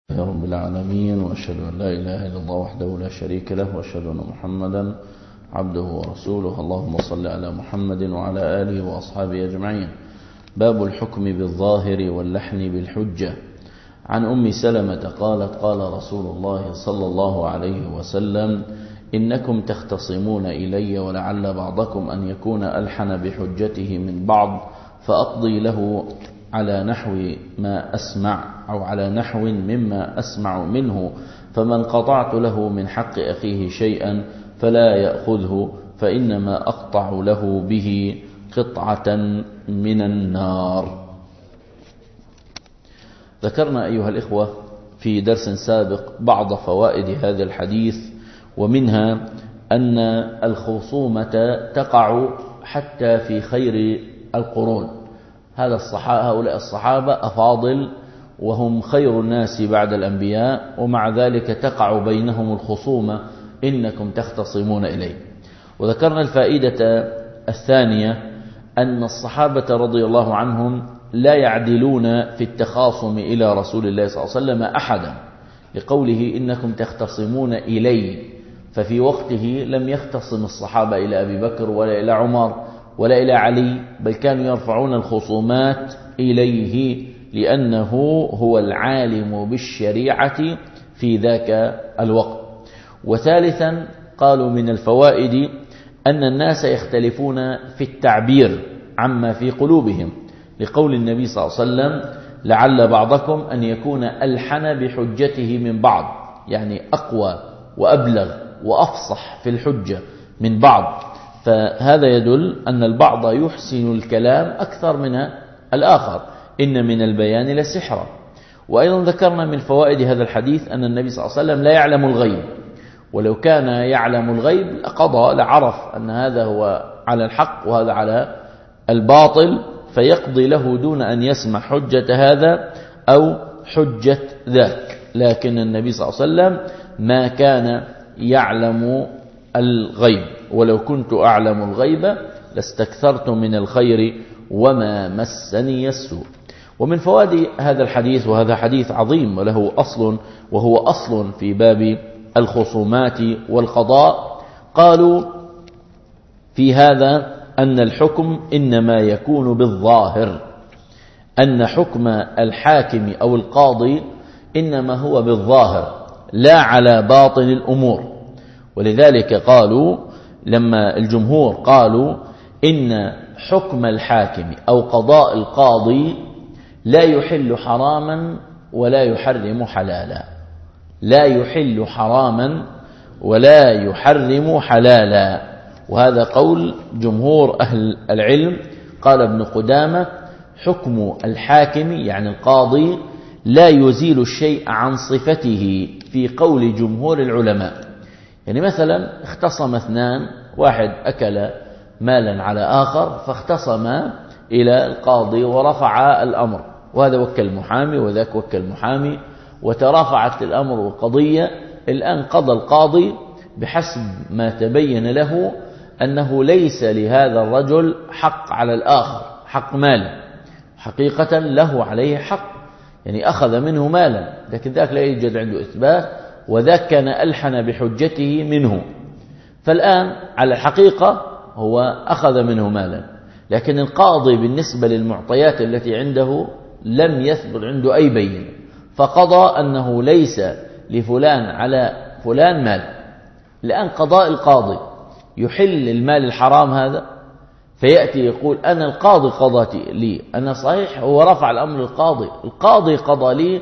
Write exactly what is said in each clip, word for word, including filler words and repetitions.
يا رب العالمين، وأشهد أن لا إله إلا الله وحده لا شريك له، وأشهد أن محمدا عبده ورسوله. اللهم صل على محمد وعلى آله وأصحابه أجمعين. باب الحكم بالظاهر واللحن بالحجة. عن أم سلمة قالت: قال رسول الله صلى الله عليه وسلم: إنكم تختصمون إلي، ولعل بعضكم أن يكون ألحن بحجته من بعض، فأقضي له على نحو ما أسمع أو على نحو مما أسمع منه، فمن قطعت له من حق أخيه شيئا فلا يأخذه، فإنما أقطع له به قطعة من النار. ذكرنا أيها الإخوة في درس سابق بعض فوائد هذا الحديث، ومنها أن الخصومة تقع حتى في خير القرون. هذا الصحابة هؤلاء الصحابة أفاضل وهم خير الناس بعد الأنبياء، ومع ذلك تقع بينهم الخصومة: إنكم تختصمون إليه. وذكرنا الفائدة الثانية أن الصحابة رضي الله عنهم لا يعدلون في التخاصم إلى رسول الله صلى الله عليه وسلم أحدا، لقوله إنكم تختصمون إلي، ففي وقته لم يختصم الصحابة إلى أبي بكر ولا إلى عمر ولا إلى علي، بل كانوا يرفعون الخصومات إليه، لأنه هو العالم بالشريعة في ذاك الوقت. وثالثا قالوا من الفوائد أن الناس يختلفون في التعبير عما في قلوبهم، لقول النبي صلى الله عليه وسلم: لعل بعضكم أن يكون ألحن بحجته من بعض، يعني أقوى وأبلغ وأفصح في الحجة من بعض. فهذا يدل أن البعض يحسن الكلام أكثر من الآخر، إن من البيان لسحرا. وأيضا ذكرنا من فوائد هذا الحديث أن النبي صلى الله عليه وسلم لا يعلم الغيب، ولو كان يعلم الغيب لقضى لعرف أن هذا هو على الحق وهذا على الباطل، فيقضي له دون أن يسمع حجة هذا أو حجة ذاك. لكن النبي صلى الله عليه وسلم ما كان يعلم الغيب، ولو كنت أعلم الغيب لاستكثرت من الخير وما مسني السوء. ومن فوائد هذا الحديث، وهذا حديث عظيم وله أصل وهو أصل في باب الخصومات والقضاء، قالوا في هذا أن الحكم إنما يكون بالظاهر، أن حكم الحاكم أو القاضي إنما هو بالظاهر لا على باطن الأمور. ولذلك قالوا لما الجمهور قالوا إن حكم الحاكم أو قضاء القاضي لا يحل حراما ولا يحرم حلالا، لا يحل حراما ولا يحرم حلالا، وهذا قول جمهور أهل العلم. قال ابن قدامة: حكم الحاكم يعني القاضي لا يزيل الشيء عن صفته، في قول جمهور العلماء. يعني مثلا اختصم اثنان، واحد أكل مالا على آخر فاختصم إلى القاضي ورفع الأمر، وهذا وكل محامي وذاك وكل محامي، وترافعت الأمر والقضية. الآن قضى القاضي بحسب ما تبين له أنه ليس لهذا الرجل حق على الآخر، حق مال، حقيقة له عليه حق، يعني أخذ منه مالا، لكن ذاك لا يوجد عنده إثبات، وذاك كان ألحن بحجته منه. فالآن على الحقيقة هو أخذ منه مالا، لكن القاضي بالنسبة للمعطيات التي عنده لم يثبت عنده أي بين، فقضى أنه ليس لفلان على فلان مال. الآن قضاء القاضي يحل المال الحرام هذا، فيأتي يقول: أنا القاضي قضى لي، أنا صحيح هو رفع الأمر القاضي، القاضي قضى لي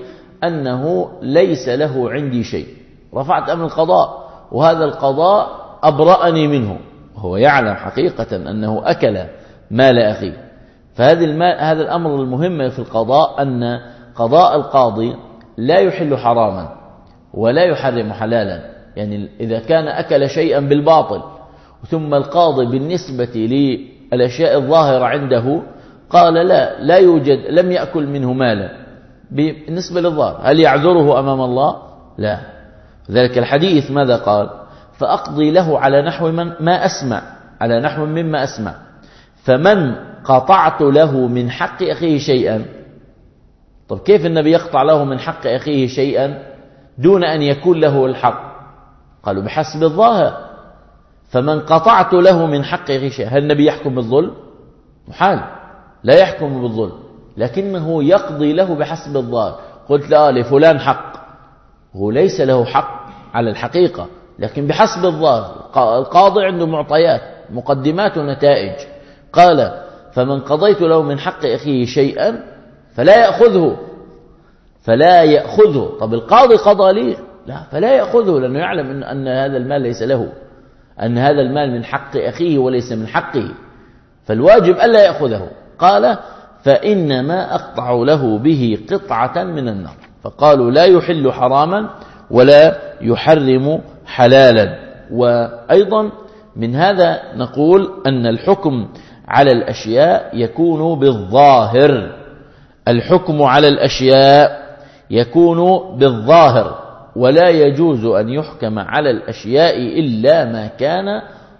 أنه ليس له عندي شيء، رفعت أمر القضاء، وهذا القضاء أبرأني منه، هو يعلم حقيقة أنه أكل مال أخيه. فهذا المال، هذا الأمر المهم في القضاء، أن قضاء القاضي لا يحل حراما ولا يحرم حلالا. يعني إذا كان أكل شيئا بالباطل، ثم القاضي بالنسبة للأشياء الظاهرة عنده قال لا لا يوجد، لم يأكل منه مالا بالنسبة للظاهر، هل يعذره أمام الله؟ لا. ذلك الحديث ماذا قال؟ فأقضي له على نحو من ما أسمع، على نحو مما أسمع، فمن قطعت له من حق أخيه شيئا طب كيف النبي يقطع له من حق أخيه شيئا دون أن يكون له الحق؟ قالوا بحسب الظاهر. فمن قطعت له من حق أخيه شيئا، هل النبي يحكم بالظلم؟ محال، لا يحكم بالظلم، لكنه يقضي له بحسب الظاهر. قلت لا لفلان حق، هو ليس له حق على الحقيقة، لكن بحسب الظاهر. القاضي عنده معطيات، مقدمات ونتائج. قال فمن قضيت له من حق أخيه شيئا فلا يأخذه، فلا يأخذه. طب القاضي قضى لي، لا، فلا يأخذه، لأنه يعلم أن هذا المال ليس له، أن هذا المال من حق أخيه وليس من حقه، فالواجب ألا يأخذه. قال فإنما أقطع له به قطعة من النار. فقالوا لا يحل حراما ولا يحرم حلالا. وأيضا من هذا نقول أن الحكم على الأشياء يكون بالظاهر، الحكم على الأشياء يكون بالظاهر، ولا يجوز أن يحكم على الأشياء إلا ما كان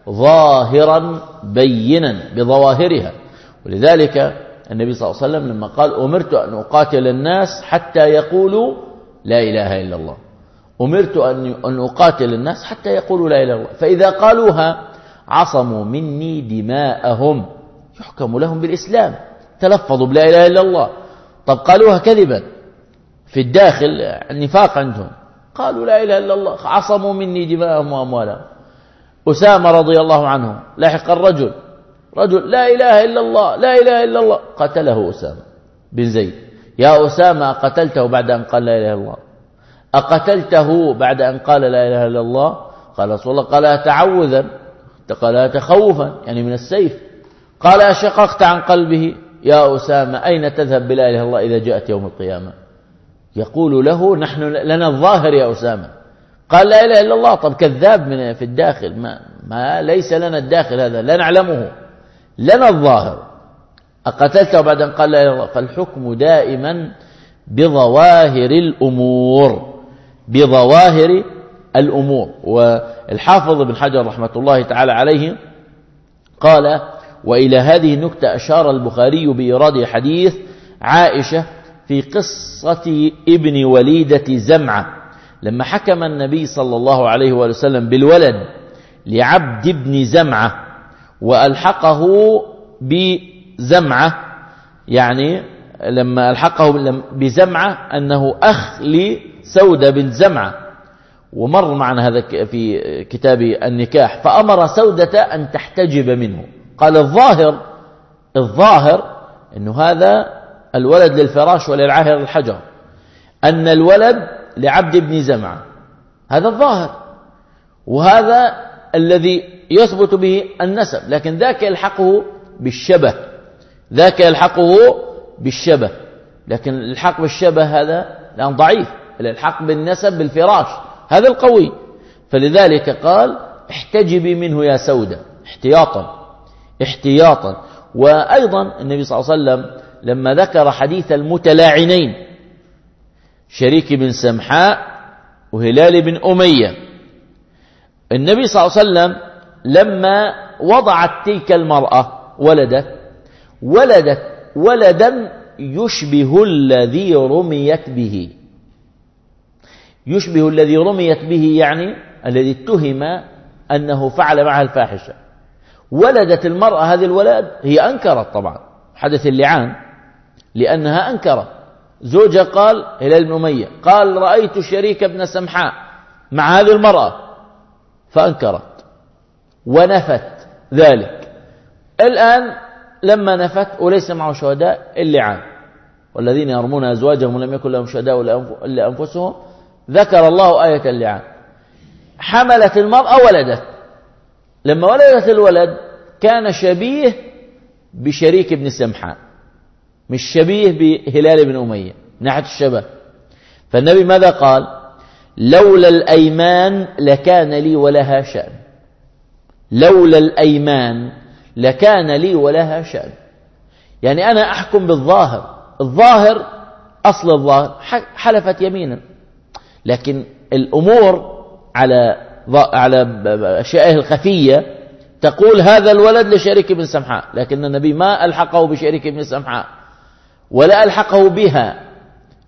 ظاهرا بينا بظواهرها. ولذلك النبي صلى الله عليه وسلم لما قال أمرت أن أقاتل الناس حتى يقولوا لا إله إلا الله، أمرت أن أقاتل الناس حتى يقولوا لا إله إلا الله، فإذا قالوها عصموا مني دماءهم، يحكم لهم بالإسلام، تلفظوا بلا إله إلا الله. طب قالوها كذبا في الداخل، النفاق عندهم، قالوا لا إله إلا الله، عصموا مني دماءهم وأموالهم. أسامة رضي الله عنه لاحق الرجل، رجل لا إله إلا الله لا إله إلا الله، قتله أسامة بن زيد. يا أسامة أقتلته بعد أن قال لا إله إلا الله؟ أقتلته بعد أن قال لا إله إلا الله؟ قال رسول الله قال تعوذا، قال تخوفا يعني من السيف. قال أشققت عن قلبه؟ يا أسامة أين تذهب بلا إله إلا الله إذا جاءت يوم القيامة؟ يقول له نحن لنا الظاهر يا أسامة. قال لا إله إلا الله. طب كذاب من في الداخل، ما, ما ليس لنا الداخل، هذا لا نعلمه، لنا الظاهر. أقتلته بعد أن قال لا إله إلا الله؟ فالحكم دائما بظواهر الأمور، بظواهر الأمور. والحافظ ابن حجر رحمة الله تعالى عليه قال وإلى هذه النكتة أشار البخاري بإيراد حديث عائشة في قصة ابن وليدة زمعة، لما حكم النبي صلى الله عليه وسلم بالولد لعبد بن زمعة وألحقه بزمعة، يعني لما ألحقه بزمعة أنه أخ لسودة بن زمعة، ومر معنا هذا في كتاب النكاح، فأمر سودة أن تحتجب منه. قال الظاهر الظاهر أنه هذا الولد للفراش وللعاهر الحجر، أن الولد لعبد بن زمعة، هذا الظاهر، وهذا الذي يثبت به النسب، لكن ذاك يلحقه بالشبه، ذاك يلحقه بالشبه، لكن الحق بالشبه هذا لأن ضعيف، الحق بالنسب بالفراش هذا القوي. فلذلك قال احتجبي منه يا سودة احتياطا احتياطا. وأيضا النبي صلى الله عليه وسلم لما ذكر حديث المتلاعنين شريك بن سمحاء وهلال بن أمية، النبي صلى الله عليه وسلم لما وضعت تلك المرأة ولدت ولدت ولدا يشبه الذي رميت به، يشبه الذي رميت به يعني الذي اتهم أنه فعل معها الفاحشة. ولدت المرأة هذه الولد، هي أنكرت طبعا حدث اللعان لأنها أنكرت. زوجها قال هلال بن أمية قال رأيت شريك بن سمحاء مع هذه المرأة، فأنكرت ونفت ذلك. الآن لما نفت وليس معه شهداء اللعان، والذين يرمون أزواجهم ولم يكن لهم شهداء إلا أنفسهم، ذكر الله آية اللعان. حملت المرأة ولدت، لما ولدت الولد كان شبيه بشريك بن سمحاء، مش شبيه بهلال بن أمية من ناحية الشبه. فالنبي ماذا قال؟ لولا الأيمان لكان لي ولها شأن، لولا الأيمان لكان لي ولها شأن. يعني أنا أحكم بالظاهر، الظاهر أصل الظاهر حلفت يمينا، لكن الأمور على على أشيائه الخفية تقول هذا الولد لشريك بن سمحاء، لكن النبي ما ألحقه بشريك بن سمحاء ولا ألحقه بها،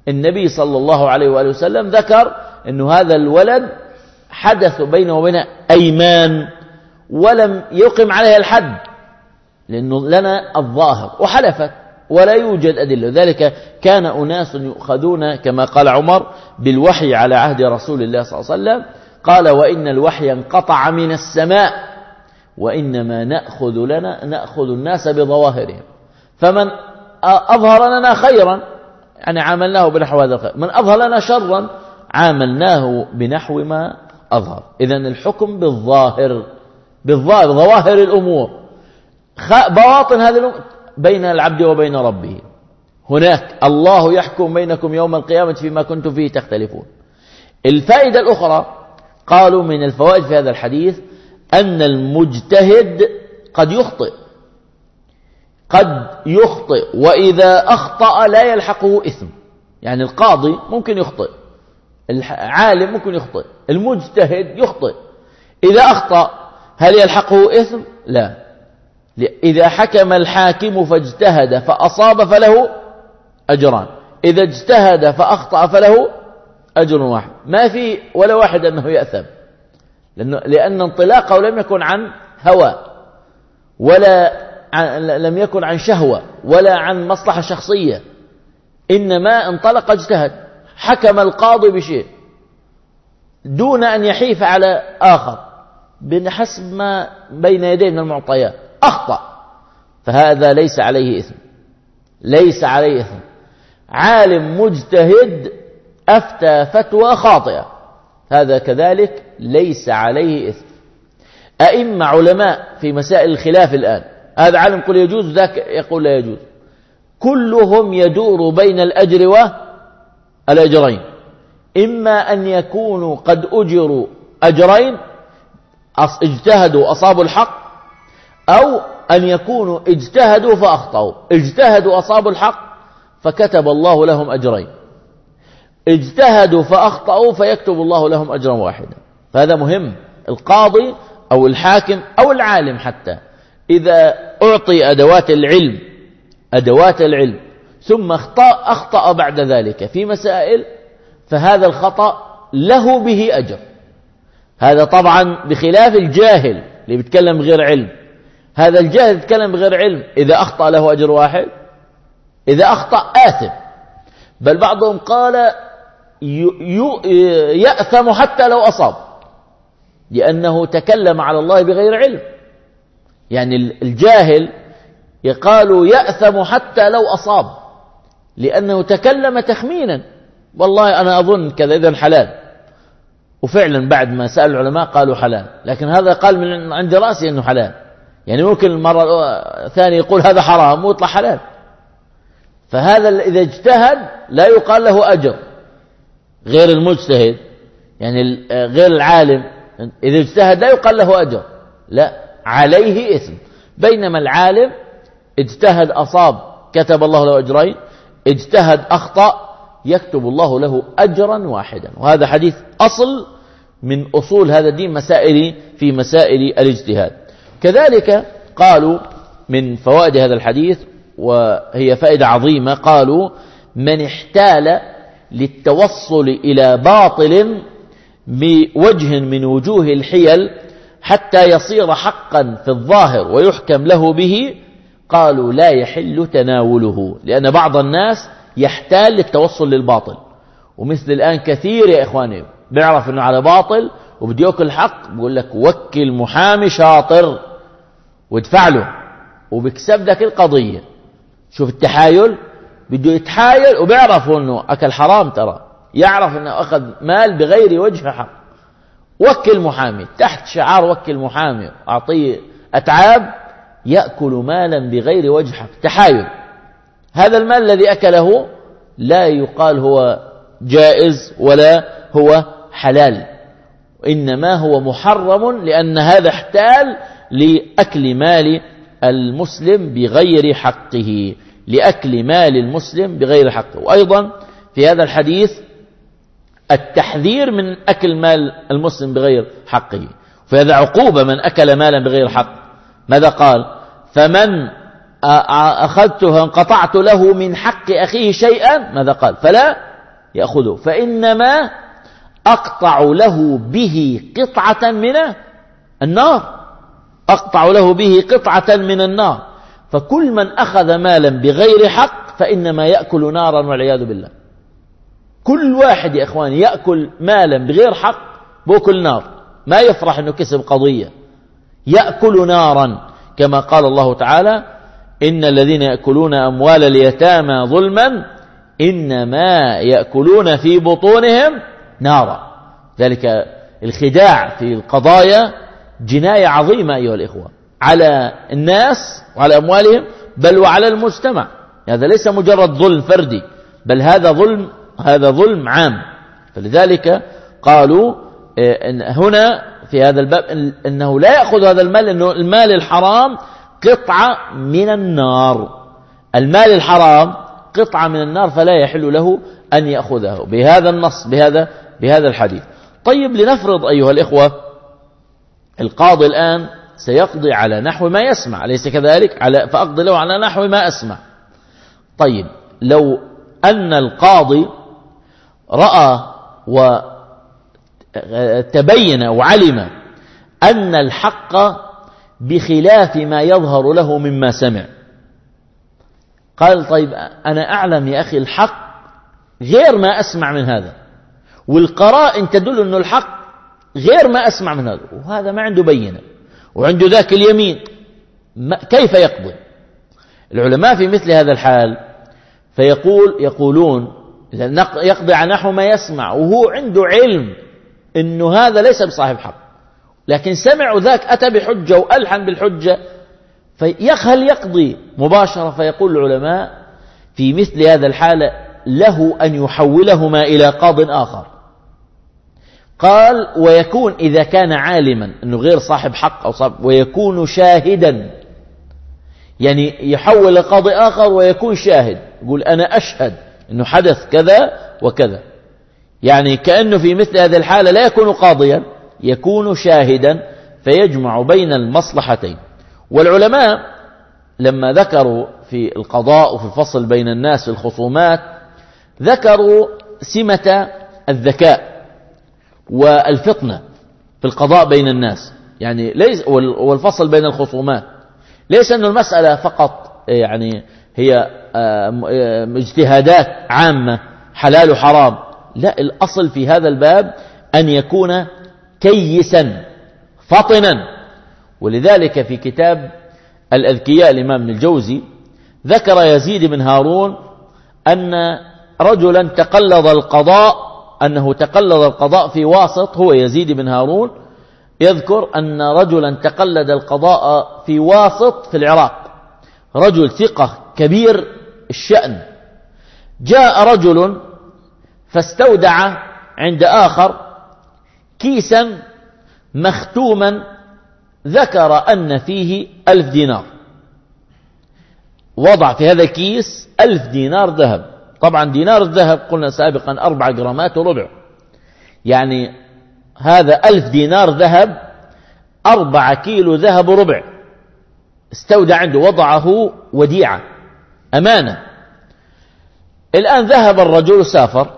النبي صلى الله عليه وآله وسلم ذكر أن هذا الولد حدث بينه وبين أيمان ولم يقم عليها الحد، لأنه لنا الظاهر وحلفت ولا يوجد أدلة. ذلك كان أناس يؤخذون كما قال عمر بالوحي على عهد رسول الله صلى الله عليه وسلم، قال وإن الوحي انقطع من السماء وإنما نأخذ لنا نأخذ الناس بظواهرهم، فمن أظهر لنا خيرا يعني عاملناه بنحو هذا الخير، من أظهر لنا شرا عاملناه بنحو ما أظهر. إذن الحكم بالظاهر، بالظاهر ظواهر الأمور، بواطن هذه الأمور بين العبد وبين ربه. هناك الله يحكم بينكم يوم القيامة فيما كنتم فيه تختلفون. الفائدة الأخرى قالوا من الفوائد في هذا الحديث أن المجتهد قد يخطئ، قد يخطئ وإذا أخطأ لا يلحقه إثم. يعني القاضي ممكن يخطئ، العالم ممكن يخطئ، المجتهد يخطئ، إذا أخطأ هل يلحقه إثم؟ لا. إذا حكم الحاكم فاجتهد فأصاب فله أجران، إذا اجتهد فأخطأ فله أجر واحد، ما في ولا واحد أنه يأثم، لأن انطلاقه لم يكن عن هوى ولا عن لم يكن عن شهوة ولا عن مصلحة شخصية، إنما انطلق اجتهد. حكم القاضي بشيء دون أن يحيف على آخر بحسب ما بين يديه من المعطيات، أخطأ، فهذا ليس عليه إثم، ليس عليه إثم. عالم مجتهد أفتى فتوى خاطئة، هذا كذلك ليس عليه إثم. أئمة علماء في مسائل الخلاف الآن، هذا عالم يقول يجوز ذاك يقول لا يجوز، كلهم يدور بين الأجر والأجرين، إما أن يكونوا قد أجروا أجرين اجتهدوا أصابوا الحق، أو أن يكونوا اجتهدوا فأخطأوا، اجتهدوا أصابوا الحق فكتب الله لهم أجرين، اجتهدوا فأخطأوا فيكتب الله لهم أجرا واحدا. فهذا مهم. القاضي أو الحاكم أو العالم حتى إذا أعطي أدوات العلم أدوات العلم ثم أخطأ, أخطأ بعد ذلك في مسائل، فهذا الخطأ له به أجر. هذا طبعا بخلاف الجاهل اللي بيتكلم بغير علم. هذا الجاهل يتكلم بغير علم، إذا أخطأ له أجر واحد، إذا أخطأ آثم، بل بعضهم قال يأثم حتى لو أصاب، لأنه تكلم على الله بغير علم. يعني الجاهل يقال يأثم حتى لو أصاب، لأنه تكلم تخمينا، والله أنا أظن كذا إذن حلال، وفعلا بعد ما سأل العلماء قالوا حلال، لكن هذا قال من عند رأسي أنه حلال. يعني ممكن المرة الثانية يقول هذا حرام ويطلع حلال. فهذا إذا اجتهد لا يقال له أجر، غير المجتهد يعني غير العالم إذا اجتهد لا يقال له أجر، لا عليه إثم. بينما العالم اجتهد أصاب كتب الله له أجرين، اجتهد أخطأ يكتب الله له أجرا واحدا. وهذا حديث أصل من أصول هذا الدين، مسائل في مسائل الاجتهاد. كذلك قالوا من فوائد هذا الحديث، وهي فائدة عظيمة، قالوا من احتال للتوصل إلى باطل بوجه من وجوه الحيل حتى يصير حقا في الظاهر ويحكم له به، قالوا لا يحل تناوله، لأن بعض الناس يحتال للتوصل للباطل. ومثل الآن كثير يا إخواني بيعرف أنه على باطل وبده يأكل حق، بيقول لك وكل محامي شاطر وادفع له وبيكسب لك القضية. شوف التحايل، بده يتحايل وبيعرف أنه أكل حرام، ترى يعرف أنه أخذ مال بغير وجه حق. وكل محامي تحت شعار وكل محامي، أعطيه أتعاب، يأكل مالا بغير وجه حق، تحايل. هذا المال الذي أكله لا يقال هو جائز ولا هو حلال، إنما هو محرم، لأن هذا احتال لأكل مال المسلم بغير حقه، لأكل مال المسلم بغير حقه. وأيضا في هذا الحديث التحذير من أكل مال المسلم بغير حقه، فهذا عقوبة من أكل مالا بغير حق. ماذا قال؟ فمن أخذته انقطعت له من حق أخيه شيئا، ماذا قال؟ فلا يأخذه، فإنما أقطع له به قطعة من النار، أقطع له به قطعة من النار. فكل من أخذ مالا بغير حق فإنما يأكل نارا والعياذ بالله. كل واحد يا إخواني يأكل مالا بغير حق بأكل نار، ما يفرح أنه كسب قضية، يأكل نارا، كما قال الله تعالى: إن الذين يأكلون أموال اليتامى ظلما إنما يأكلون في بطونهم نارا. ذلك الخداع في القضايا جناية عظيمة أيها الإخوة على الناس وعلى أموالهم، بل وعلى المجتمع. هذا ليس مجرد ظلم فردي، بل هذا ظلم هذا ظلم عام. فلذلك قالوا إن هنا في هذا الباب أنه لا يأخذ هذا المال، أنه المال الحرام قطعة من النار، المال الحرام قطعة من النار، فلا يحل له أن يأخذه بهذا النص، بهذا بهذا الحديث. طيب، لنفرض أيها الإخوة القاضي الآن سيقضي على نحو ما يسمع، أليس كذلك؟ على فأقضي له على نحو ما أسمع. طيب، لو أن القاضي رأى وتبين وعلم أن الحق بخلاف ما يظهر له مما سمع، قال: طيب أنا أعلم يا أخي الحق غير ما أسمع من هذا، والقرائن تدل أن الحق غير ما أسمع من هذا، وهذا ما عنده بينة وعنده ذاك اليمين، كيف يقضي؟ العلماء في مثل هذا الحال فيقول يقولون يقضي على نحو ما يسمع، وهو عنده علم أنه هذا ليس بصاحب حق، لكن سمع ذاك أتى بحجة وألحن بالحجة، فيخل يقضي مباشرة. فيقول العلماء في مثل هذا الحالة له أن يحولهما إلى قاض آخر. قال: ويكون إذا كان عالما أنه غير صاحب حق أو صاحب، ويكون شاهدا، يعني يحول لقاضي آخر ويكون شاهد، يقول أنا أشهد أنه حدث كذا وكذا، يعني كأنه في مثل هذه الحالة لا يكون قاضيا، يكون شاهدا، فيجمع بين المصلحتين. والعلماء لما ذكروا في القضاء وفي الفصل بين الناس في الخصومات ذكروا سمة الذكاء والفطنة في القضاء بين الناس، يعني ليس والفصل بين الخصومات، ليس أن المسألة فقط يعني هي اجتهادات عامة حلال وحرام، لا، الأصل في هذا الباب أن يكون كيسا فطنا. ولذلك في كتاب الأذكياء الإمام ابن الجوزي ذكر يزيد بن هارون أن رجلا تقلد القضاء، أنه تقلد القضاء في واسط، هو يزيد بن هارون يذكر أن رجلا تقلد القضاء في واسط في العراق، رجل ثقة كبير الشأن. جاء رجل فاستودع عند آخر كيسا مختوما ذكر أن فيه ألف دينار، وضع في هذا الكيس ألف دينار ذهب. طبعا دينار الذهب قلنا سابقا أربع جرامات وربع، يعني هذا ألف دينار ذهب أربع كيلو ذهب وربع، استودع عنده، وضعه وديعة أمانة. الآن ذهب الرجل سافر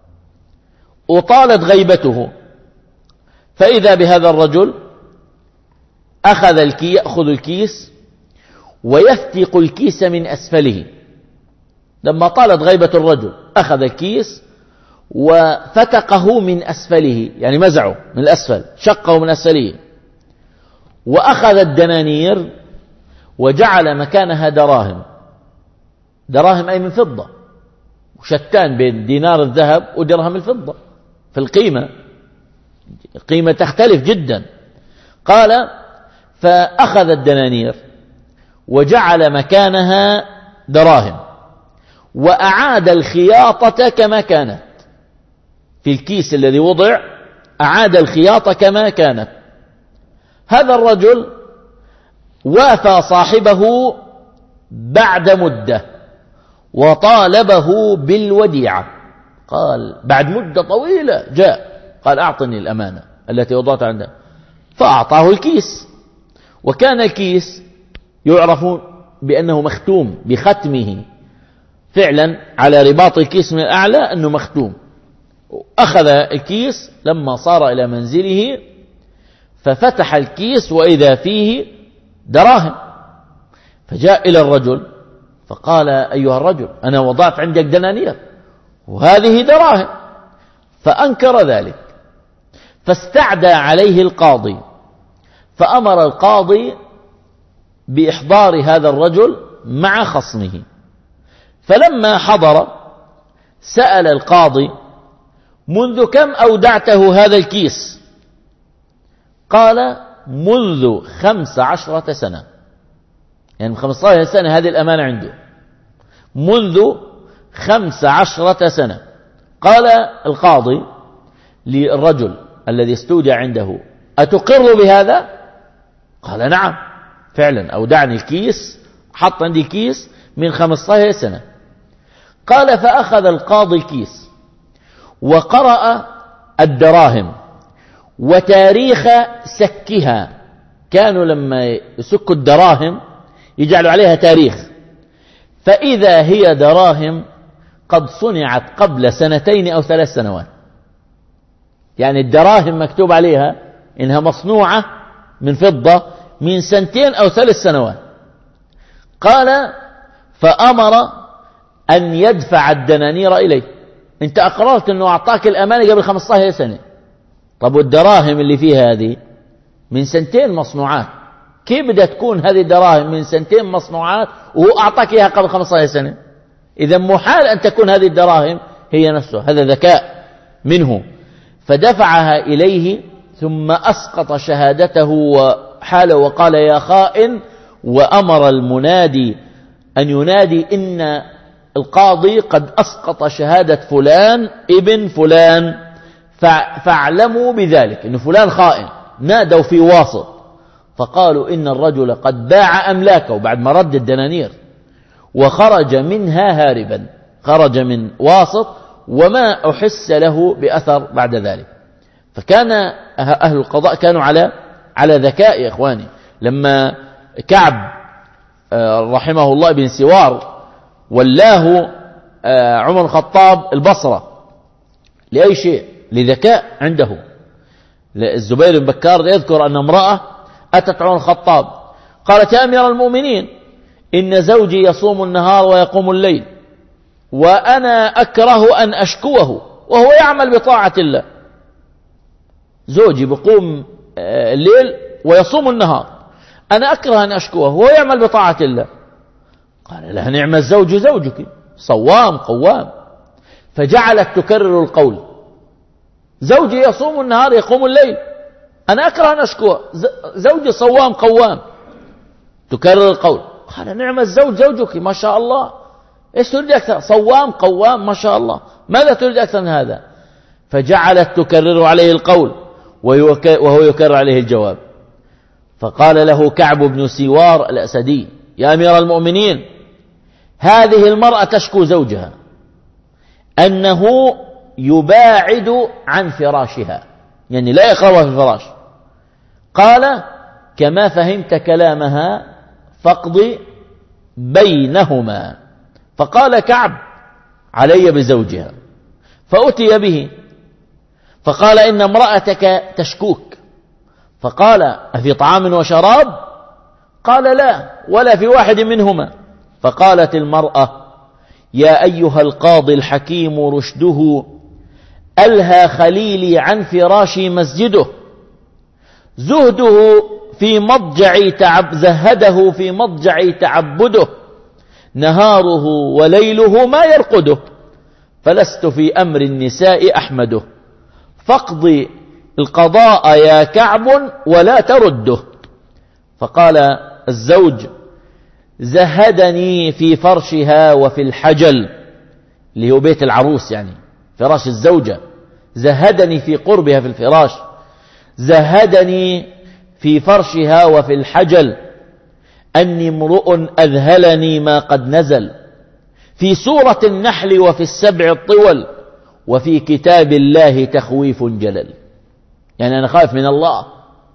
وطالت غيبته، فإذا بهذا الرجل أخذ الكي يأخذ الكيس ويفتق الكيس من أسفله. لما طالت غيبة الرجل أخذ الكيس وفتقه من أسفله، يعني مزعه من الأسفل، شقه من أسفله، وأخذ الدنانير وجعل مكانها دراهم، دراهم أي من فضة، وشتان بين دينار الذهب ودرهم الفضة في القيمة، قيمة تختلف جدا. قال: فأخذ الدنانير وجعل مكانها دراهم وأعاد الخياطة كما كانت في الكيس الذي وضع، أعاد الخياطة كما كانت. هذا الرجل وافى صاحبه بعد مدة وطالبه بالوديعة، قال بعد مدة طويلة جاء قال: أعطني الأمانة التي وضعت عنده، فأعطاه الكيس. وكان الكيس يعرف بأنه مختوم بختمه، فعلا على رباط الكيس من الأعلى أنه مختوم. أخذ الكيس لما صار إلى منزله ففتح الكيس وإذا فيه دراهم، فجاء إلى الرجل فقال: أيها الرجل، أنا وضعت عندك دنانير وهذه دراهم. فأنكر ذلك، فاستعدى عليه القاضي، فأمر القاضي بإحضار هذا الرجل مع خصمه. فلما حضر سأل القاضي: منذ كم أودعته هذا الكيس؟ قال: منذ خمس عشرة سنة، يعني خمسة عشر سنة هذه الأمانة عنده، منذ خمس عشرة سنة. قال القاضي للرجل الذي استودع عنده: أتقر بهذا؟ قال: نعم، فعلا أودعني الكيس، حط عندي كيس من خمسة عشر سنة. قال: فأخذ القاضي الكيس وقرأ الدراهم وتاريخ سكها. كانوا لما يسكوا الدراهم يجعلوا عليها تاريخ، فإذا هي دراهم قد صنعت قبل سنتين أو ثلاث سنوات، يعني الدراهم مكتوب عليها إنها مصنوعة من فضة من سنتين أو ثلاث سنوات. قال: فأمر أن يدفع الدنانير إليه. أنت أقررت أنه أعطاك الأمانة قبل خمسة عشر سنة، طب والدراهم اللي فيها هذه من سنتين مصنوعات، كيف بدها تكون هذه الدراهم من سنتين مصنوعات وهو أعطاك إياها قبل خمسة عشر سنة؟ إذا محال أن تكون هذه الدراهم هي نفسها. هذا ذكاء منه، فدفعها إليه ثم أسقط شهادته وحال وقال: يا خائن، وأمر المنادي أن ينادي: إن القاضي قد أسقط شهادة فلان ابن فلان، فاعلموا بذلك إن فلان خائن. نادوا في واسط فقالوا: إن الرجل قد باع أملاكه بعد ما رد الدنانير وخرج منها هاربا، خرج من واسط وما أحس له بأثر بعد ذلك. فكان أهل القضاء كانوا على على ذكاء يا إخواني. لما كعب رحمه الله بن سوار ولاه عمر الخطاب البصرة لأي شيء؟ لذكاء عنده. الزبير بن بكار يذكر أن امرأة أتت عمر الخطاب قالت: يا أمير المؤمنين، إن زوجي يصوم النهار ويقوم الليل، وأنا أكره أن أشكوه وهو يعمل بطاعة الله. زوجي بقوم الليل ويصوم النهار، أنا أكره أن أشكوه وهو يعمل بطاعة الله. قال لها: نعم الزوج زوجك، صوام قوام. فجعلت تكرر القول: زوجي يصوم النهار يقوم الليل، أنا أكره أن أشكوه، زوجي صوام قوام. تكرر القول. قال: نعم الزوج زوجك، ما شاء الله، إيش تريد أكثر؟ صوام قوام ما شاء الله، ماذا تريد أكثر من هذا؟ فجعلت تكرر عليه القول وهو يكرر عليه الجواب. فقال له كعب بن سوار الأسدي: يا أمير المؤمنين، هذه المرأة تشكو زوجها أنه يباعد عن فراشها، يعني لا يقربها في الفراش. قال: كما فهمت كلامها فاقض بينهما. فقال كعب: علي بزوجها. فأتي به فقال: إن امرأتك تشكوك. فقال: أفي طعام وشراب؟ قال: لا، ولا في واحد منهما. فقالت المرأة: يا أيها القاضي الحكيم رشده ألهى خليلي عن فراشي مسجده، زهده في مضجعي تعب زهده في مضجعي تعبده، نهاره وليله ما يرقده، فلست في أمر النساء أحمده، فاقضي القضاء يا كعب ولا ترده. فقال الزوج: زهدني في فرشها وفي الحجل، اللي هو بيت العروس يعني فراش الزوجة، زهدني في قربها في الفراش، زهدني في فرشها وفي الحجل، أني امرؤ أذهلني ما قد نزل، في سورة النحل وفي السبع الطول، وفي كتاب الله تخويف جلل. يعني أنا خائف من الله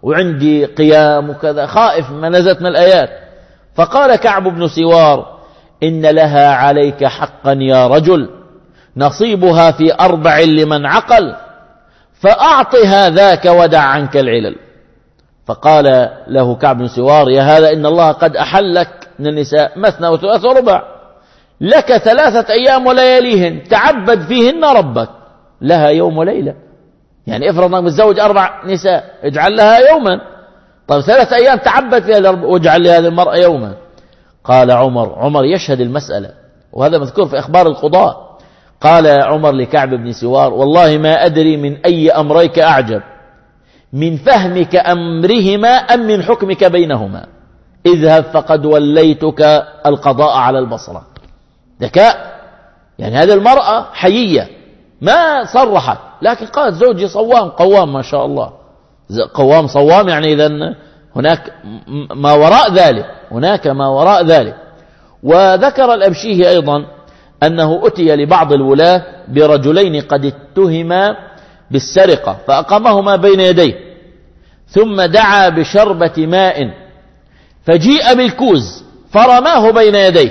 وعندي قيام وكذا، خائف ما نزلت من الآيات. فقال كعب بن سوار: إن لها عليك حقا يا رجل، نصيبها في أربع لمن عقل، فأعطها ذاك ودع عنك العلل. فقال له كعب بن سوار: يا هذا إن الله قد أحل لك من النساء مثنى وثلاث ورباع، لك ثلاثة أيام ولياليهن تعبد فيهن ربك، لها يوم وليلة. يعني افرض انك متزوج أربع نساء، اجعل لها يوما. طيب ثلاثة أيام تعبد فيها واجعل لهذه المرأة يوما. قال عمر عمر يشهد المسألة، وهذا مذكور في أخبار القضاء. قال عمر لكعب بن سوار: والله ما أدري من أي أمريك أعجب، من فهمك أمرهما أم من حكمك بينهما؟ اذهب فقد وليتك القضاء على البصرة. ذكاء. يعني هذه المرأة حيية ما صرحت، لكن قالت زوجي صوام قوام ما شاء الله. قوام صوام يعني إذن هناك ما وراء ذلك، هناك ما وراء ذلك. وذكر الأبشيهي أيضا أنه أتي لبعض الولاة برجلين قد اتهما بالسرقة فأقامهما بين يديه، ثم دعا بشربة ماء فجيء بالكوز فرماه بين يديه،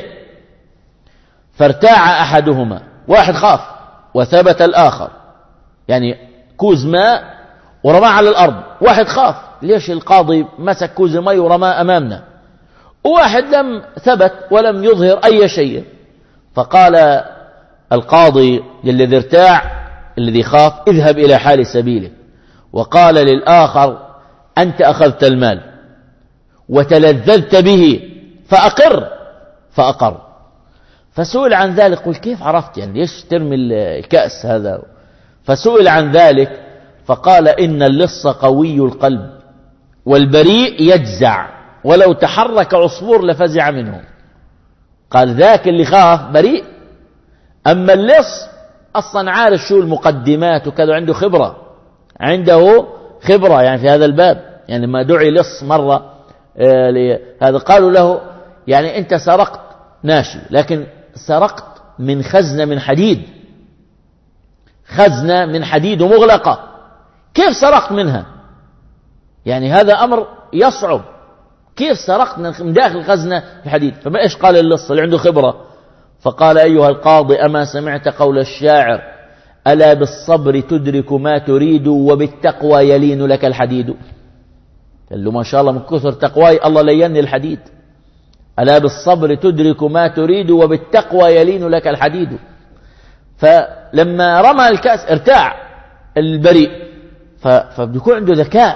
فارتاع أحدهما، واحد خاف وثبت الآخر، يعني كوز ماء ورماه على الأرض، واحد خاف ليش القاضي مسك كوز الماء ورماه أمامنا، وواحد لم ثبت ولم يظهر أي شيء. فقال القاضي للذي ارتاع الذي خاف: اذهب إلى حال سبيله. وقال للآخر: أنت أخذت المال وتلذذت به فأقر، فأقر. فسئل عن ذلك، قل كيف عرفت يعني ليش ترمي الكأس هذا؟ فسئل عن ذلك فقال: إن اللص قوي القلب والبريء يجزع، ولو تحرك عصفور لفزع منه. قال ذاك اللي خاف بريء، أما اللص أصلا عارف شو المقدمات وكذا، عنده خبرة، عنده خبرة يعني في هذا الباب. يعني ما دعي لص مرة آه هذا قالوا له: يعني أنت سرقت ناشي، لكن سرقت من خزنة من حديد، خزنة من حديد ومغلقة، كيف سرقت منها؟ يعني هذا أمر يصعب، كيف سرقت من داخل خزنة الحديد؟ فما إيش قال اللص اللي عنده خبرة؟ فقال: أيها القاضي، أما سمعت قول الشاعر: ألا بالصبر تدرك ما تريد وبالتقوى يلين لك الحديد؟ قال له: ما شاء الله من كثر تقواي الله ليني الحديد. ألا بالصبر تدرك ما تريد وبالتقوى يلين لك الحديد. فلما رمى الكأس ارتاع البريء، فبيكون عنده ذكاء،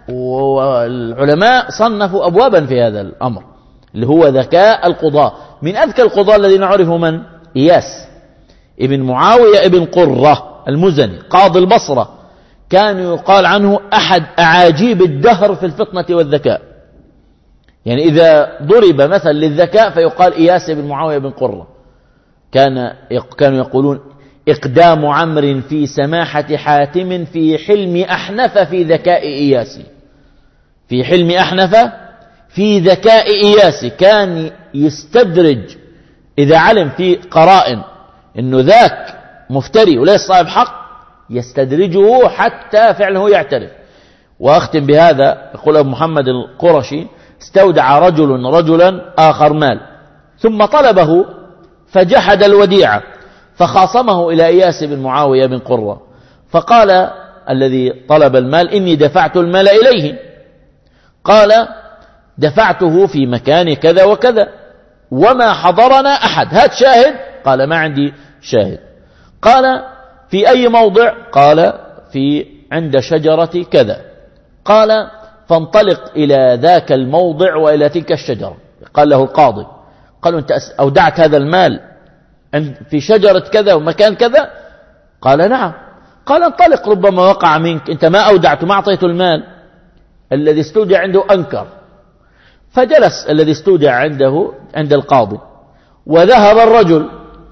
والعلماء صنفوا أبوابا في هذا الأمر اللي هو ذكاء القضاء. من أذكى القضاء الذين عرفوا من؟ إياس ابن معاوية ابن قرة المزني قاضي البصرة، كان يقال عنه أحد أعاجيب الدهر في الفطنة والذكاء. يعني إذا ضرب مثل للذكاء فيقال إياس بن معاوية بن قرة. كان كانوا يقولون: إقدام عمرو في سماحة حاتم، في حلم أحنف في ذكاء إياس. في حلم أحنف في ذكاء إياس، كان يستدرج إذا علم في قرائن إنه ذاك مفتري وليس صاحب حق، يستدرجه حتى فعله يعترف. وأختم بهذا، يقول أبو محمد القرشي: استودع رجل رجلا آخر مال، ثم طلبه فجحد الوديعة، فخاصمه إلى إياس بن معاوية بن قرة، فقال الذي طلب المال: إني دفعت المال إليه. قال: دفعته في مكان كذا وكذا وما حضرنا أحد، هات شاهد. قال: ما عندي شاهد. قال: في أي موضع؟ قال: في عند شجرة كذا. قال: فانطلق إلى ذاك الموضع وإلى تلك الشجرة. قال له القاضي: قالوا: أنت أودعت هذا المال في شجرة كذا ومكان كذا؟ قال: نعم. قال: انطلق، ربما وقع منك، أنت ما أودعت، ما أعطيت المال. الذي استودع عنده أنكر، فجلس الذي استودع عنده عند القاضي، وذهب الرجل.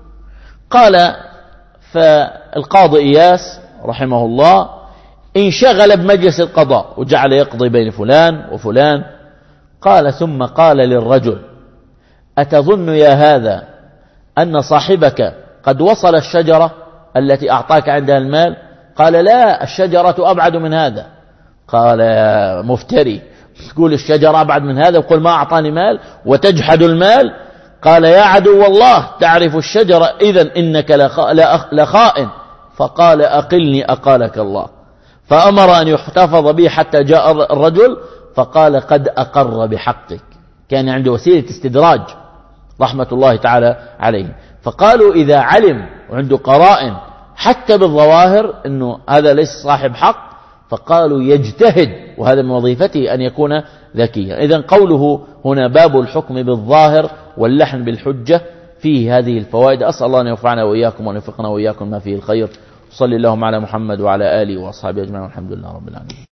قال فالقاضي إياس رحمه الله انشغل بمجلس القضاء وجعل يقضي بين فلان وفلان. قال: ثم قال للرجل: أتظن يا هذا أن صاحبك قد وصل الشجرة التي أعطاك عندها المال؟ قال: لا، الشجرة أبعد من هذا. قال: يا مفتري، تقول الشجرة أبعد من هذا وقل ما أعطاني مال وتجحد المال؟ قال يا عدو الله تعرف الشجرة إذن إنك لخائن. فقال أقلني أقالك الله. فأمر أن يحتفظ به حتى جاء الرجل فقال قد أقر بحقك. كان عنده وسيلة استدراج رحمة الله تعالى عليه. فقالوا إذا علم وعنده قرائن حتى بالظواهر أنه هذا ليس صاحب حق، فقالوا يجتهد، وهذا من وظيفته أن يكون ذكيا. إذن قوله هنا باب الحكم بالظاهر واللحن بالحجة فيه هذه الفوائد. أسأل الله أن ينفعنا وإياكم وأن يوفقنا وإياكم ما فيه الخير. صلى اللهم على محمد وعلى آله وأصحابه أجمعين والحمد لله رب العالمين.